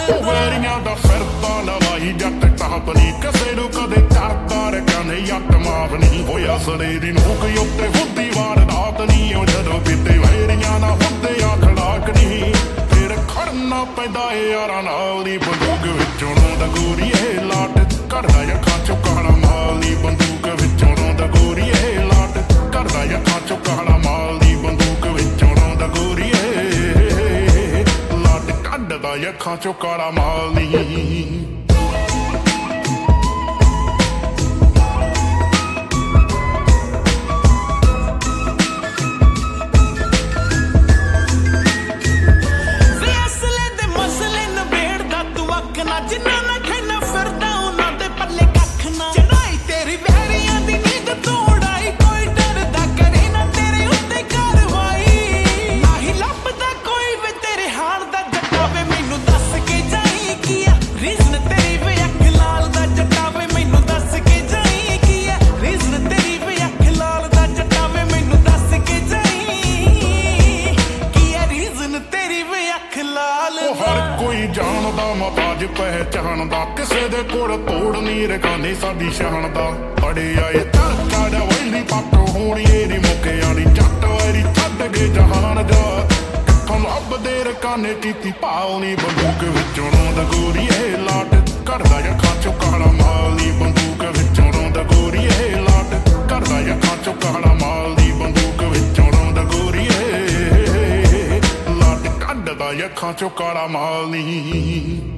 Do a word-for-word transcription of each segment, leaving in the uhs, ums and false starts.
ਵੈਰੀਆਂ ਦਾ ਫਿਰਦਾ ਲਵਾਈ ਜੱਟ ਟਾਪ ਨੀ ਕਿਸੇ ਨੂੰ ਕਦੇ ਚੜਦਾ ਰਖਿਆ ਨਹੀਂ ਅੱਟ ਮਾਫ ਨਹੀਂ ਹੋਇਆ ਸੜੇ ਦੀ ਨੋਕ ਉੱਤੇ ਹੁੰਦੀ ਵਾਰ ਰਾਤ ਨੀ ਉਹ ਜਦੋਂ ਕਿਤੇ ਵੈਰੀਆਂ ਨਾ ਹੁੰਦੇ ਆ ਖੜਾਕ ਨੀ ਫਿਰ ਖੜਨਾ ਪੈਂਦਾ ਏ ਯਾਰਾਂ ਨਾਲ ਦੀ ਬੰਦੂਕ ਵਿੱਚੋਂ ਰੋਂਦਾ ਗੋਰੀਏ ਲਾਟ ਘੜਦਾ ਅੱਖਾਂ ਚੋਂ ਕਾਲਾ ਮਾਲ ਦੀ ਬੰਦੂਕ ਵਿੱਚੋਂ ਰੋਂਦਾ ਗੋਰੀਏ ਲਾਟ ਘੜਦਾ ਅੱਖਾਂ ਚੋਂ ਕਾਲਾ ਮਾਲ ਦੀ ਬੰਦੂਕ ਵਿੱਚੋਂ ਰੋਂਦਾ ਗੋਰੀਏ ਲਾਟ ਕੱਢਦਾ ਅੱਖਾਂ ਚੋਂ ਕਾਲਾ ਮਾਲ ਨੀ ਮਤਾਜ ਪਹਿਚਾਣਦਾ ਕਿਸੇ ਦੇ ਕੋਲ ਤੋੜ ਨੀ ਰਕਾਨੇ ਸਾਡੀ ਸ਼ਾਨ ਦਾ ਬੜੇ ਆਏ ਚੜਕਾ ਦਾ ਵੈਲੀ ਪੱਟ ਹੋਣੀ ਨੀ ਮੁੱਕਿਆਂ ਦੀ ਜੱਟ ਵੈਰੀ ਛੱਡ ਗਏ ਜਹਾਨ ਦਾ ਕਿੱਥੋਂ ਲੱਭਦੇ ਰਕਾਨੇ ਕੀਤੀ ਪਾਉਣੀ ਬੰਦੂਕ ਵਿੱਚੋਂ ਰੋਂਦਾ ਗੋਰੀਏ ਲਾਟ ਘੜਦਾ ਅੱਖਾਂ ਚੋਂ ਕਾਲਾ ਮਾਲ ਦੀ ਬੰਦੂਕ ਵਿੱਚੋਂ ਰੋਂਦਾ ਗੋਰੀਏ ਲਾਟ ਘੜਦਾ ਅੱਖਾਂ ਚੋਂ ਕਾਲਾ ਮਾਲ ਦੀ ਬੰਦੂਕ ਵਿੱਚੋਂ ਰੋਂਦਾ ਗੋਰੀਏ ਲਾਟ ਕੱਢਦਾ ਅੱਖਾਂ ਚੋਂ ਕਾਲਾ ਮਾਲ ਨੀ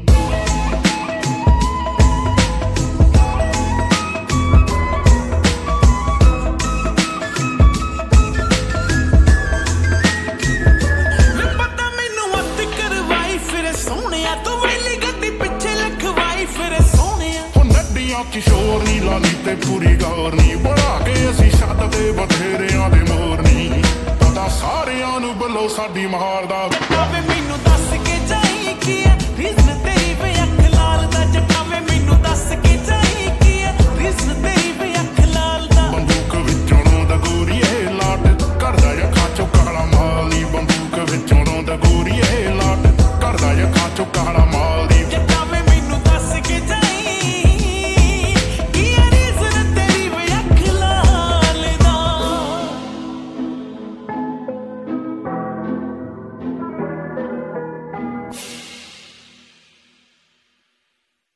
ਕਿਸ਼ੋਰ ਨੀ ਲਾਲੀ ਤੇ ਪੂਰੀ ਗੌਰ ਨੀ ਬਣਾ ਕੇ ਅਸੀਂ ਛੱਤ ਤੇ ਬਥੇਰਿਆਂ ਦੇ ਮੋਰ ਨੀ ਪਤਾ ਸਾਰਿਆਂ ਨੂੰ ਬੱਲੋ ਸਾਡੀ ਮਹਾਰ ਦਾ ਵੇ ਮੈਨੂੰ ਦੱਸ